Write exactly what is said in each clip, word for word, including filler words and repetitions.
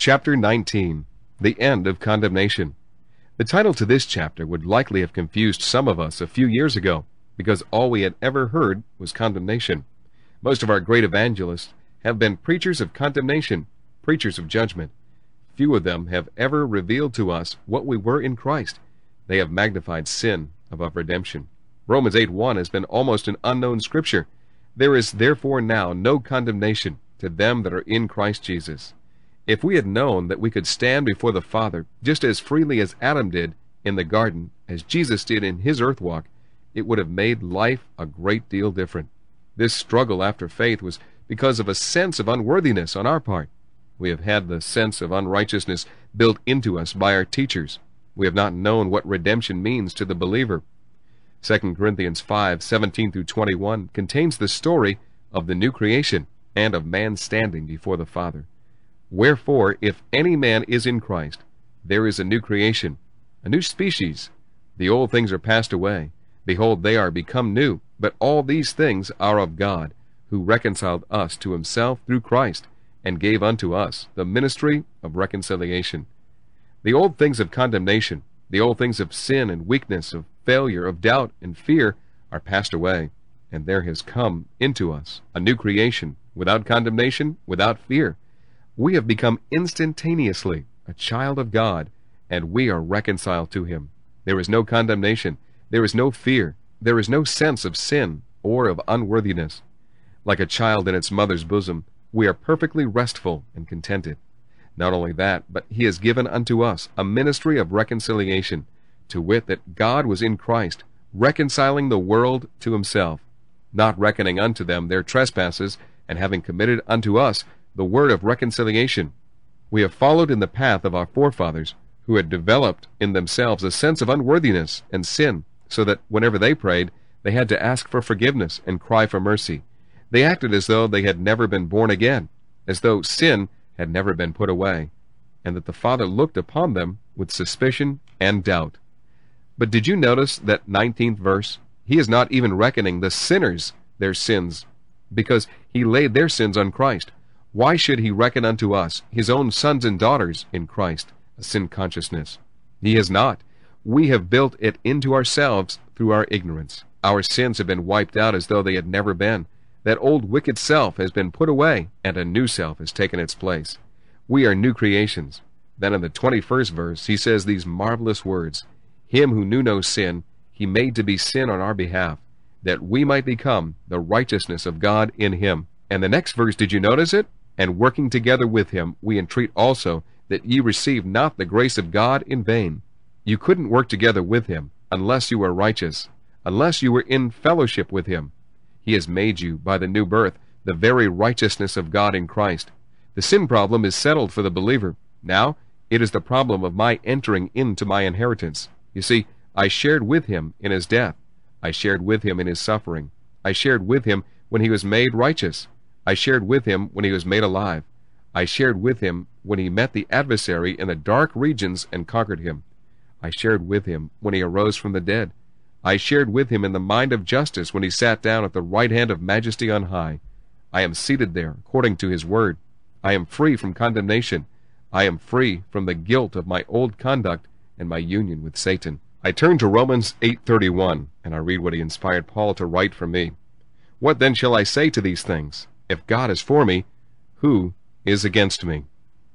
Chapter nineteen. The End of Condemnation. The title to this chapter would likely have confused some of us a few years ago, because all we had ever heard was condemnation. Most of our great evangelists have been preachers of condemnation, preachers of judgment. Few of them have ever revealed to us what we were in Christ. They have magnified sin above redemption. Romans eight one has been almost an unknown scripture. There is therefore now no condemnation to them that are in Christ Jesus. If we had known that we could stand before the Father just as freely as Adam did in the garden, as Jesus did in his earth walk, it would have made life a great deal different. This struggle after faith was because of a sense of unworthiness on our part. We have had the sense of unrighteousness built into us by our teachers. We have not known what redemption means to the believer. Second Corinthians five seventeen through twenty-one contains the story of the new creation and of man standing before the Father. Wherefore, if any man is in Christ, there is a new creation, a new species. The old things are passed away. Behold, they are become new. But all these things are of God, who reconciled us to himself through Christ, and gave unto us the ministry of reconciliation. The old things of condemnation, the old things of sin and weakness, of failure, of doubt and fear, are passed away, and there has come into us a new creation, without condemnation, without fear. We have become instantaneously a child of God, and we are reconciled to him. There is no condemnation, there is no fear, there is no sense of sin or of unworthiness. Like a child in its mother's bosom, we are perfectly restful and contented. Not only that, but he has given unto us a ministry of reconciliation, to wit, that God was in Christ, reconciling the world to himself, not reckoning unto them their trespasses, and having committed unto us the word of reconciliation. We have followed in the path of our forefathers, who had developed in themselves a sense of unworthiness and sin, so that whenever they prayed, they had to ask for forgiveness and cry for mercy. They acted as though they had never been born again, as though sin had never been put away, and that the Father looked upon them with suspicion and doubt. But did you notice that nineteenth verse? He is not even reckoning the sinners their sins, because he laid their sins on Christ. Why should he reckon unto us, his own sons and daughters in Christ, a sin consciousness? He has not. We have built it into ourselves through our ignorance. Our sins have been wiped out as though they had never been. That old wicked self has been put away, and a new self has taken its place. We are new creations. Then in the twenty-first verse, he says these marvelous words, Him who knew no sin, he made to be sin on our behalf, that we might become the righteousness of God in him. And the next verse, did you notice it? And working together with him, we entreat also that ye receive not the grace of God in vain. You couldn't work together with him unless you were righteous, unless you were in fellowship with him. He has made you, by the new birth, the very righteousness of God in Christ. The sin problem is settled for the believer. Now, it is the problem of my entering into my inheritance. You see, I shared with him in his death. I shared with him in his suffering. I shared with him when he was made righteous. I shared with him when he was made alive. I shared with him when he met the adversary in the dark regions and conquered him. I shared with him when he arose from the dead. I shared with him in the mind of justice when he sat down at the right hand of majesty on high. I am seated there according to his word. I am free from condemnation. I am free from the guilt of my old conduct and my union with Satan. I turn to Romans eight thirty-one, and I read what he inspired Paul to write for me. What then shall I say to these things? If God is for me, who is against me?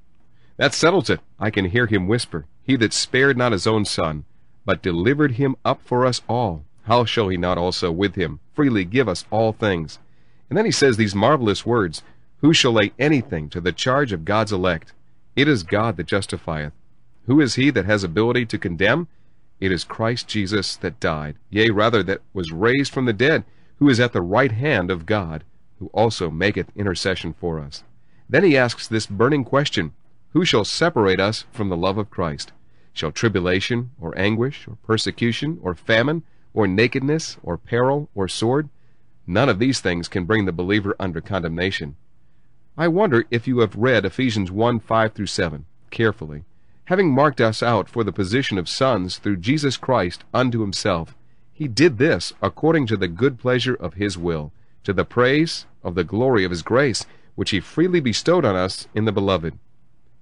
That settles it. I can hear him whisper, He that spared not his own son, but delivered him up for us all, how shall he not also with him freely give us all things? And then he says these marvelous words, Who shall lay anything to the charge of God's elect? It is God that justifieth. Who is he that has ability to condemn? It is Christ Jesus that died, yea, rather that was raised from the dead, who is at the right hand of God, who also maketh intercession for us. Then he asks this burning question, Who shall separate us from the love of Christ? Shall tribulation, or anguish, or persecution, or famine, or nakedness, or peril, or sword? None of these things can bring the believer under condemnation. I wonder if you have read Ephesians one, five through seven carefully. Having marked us out for the position of sons through Jesus Christ unto himself, he did this according to the good pleasure of his will, to the praise of the glory of his grace, which he freely bestowed on us in the Beloved.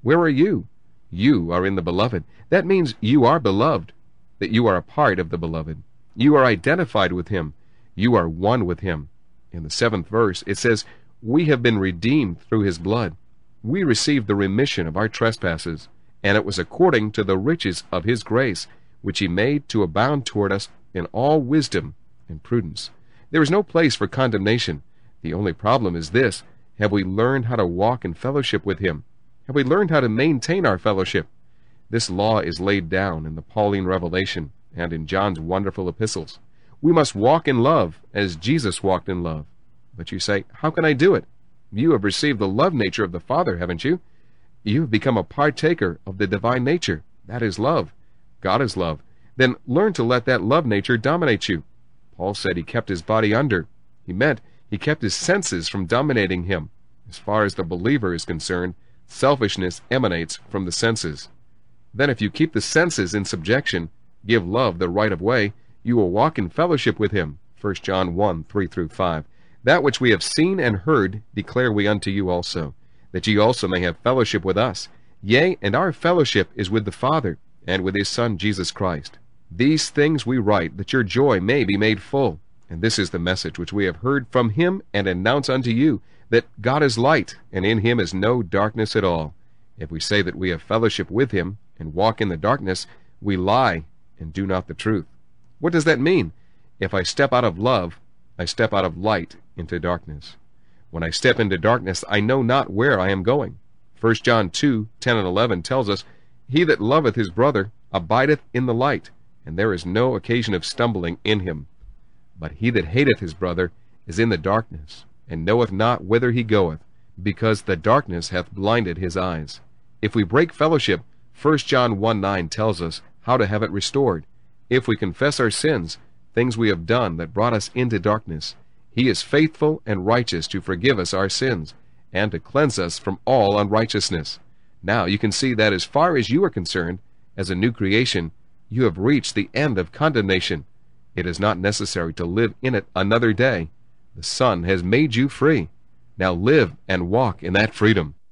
Where are you? You are in the Beloved. That means you are beloved, that you are a part of the Beloved. You are identified with him. You are one with him. In the seventh verse, it says, we have been redeemed through his blood. We received the remission of our trespasses, and it was according to the riches of his grace, which he made to abound toward us in all wisdom and prudence. There is no place for condemnation. The only problem is this: have we learned how to walk in fellowship with him? Have we learned how to maintain our fellowship? This law is laid down in the Pauline revelation and in John's wonderful epistles. We must walk in love as Jesus walked in love. But you say, how can I do it? You have received the love nature of the Father, haven't you? You have become a partaker of the divine nature. That is love. God is love. Then learn to let that love nature dominate you. Paul said he kept his body under. He meant he kept his senses from dominating him. As far as the believer is concerned, selfishness emanates from the senses. Then if you keep the senses in subjection, give love the right of way, you will walk in fellowship with him. First John one, three through five. That which we have seen and heard declare we unto you also, that ye also may have fellowship with us. Yea, and our fellowship is with the Father, and with his Son Jesus Christ. These things we write, that your joy may be made full. And this is the message which we have heard from him, and announce unto you, that God is light, and in him is no darkness at all. If we say that we have fellowship with him, and walk in the darkness, we lie, and do not the truth. What does that mean? If I step out of love, I step out of light into darkness. When I step into darkness, I know not where I am going. First John two, ten and eleven tells us, he that loveth his brother abideth in the light, and there is no occasion of stumbling in him. But he that hateth his brother is in the darkness, and knoweth not whither he goeth, because the darkness hath blinded his eyes. If we break fellowship, First John one, nine tells us how to have it restored. If we confess our sins, things we have done that brought us into darkness, he is faithful and righteous to forgive us our sins, and to cleanse us from all unrighteousness. Now you can see that as far as you are concerned, as a new creation, you have reached the end of condemnation. It is not necessary to live in it another day. The Son has made you free. Now live and walk in that freedom.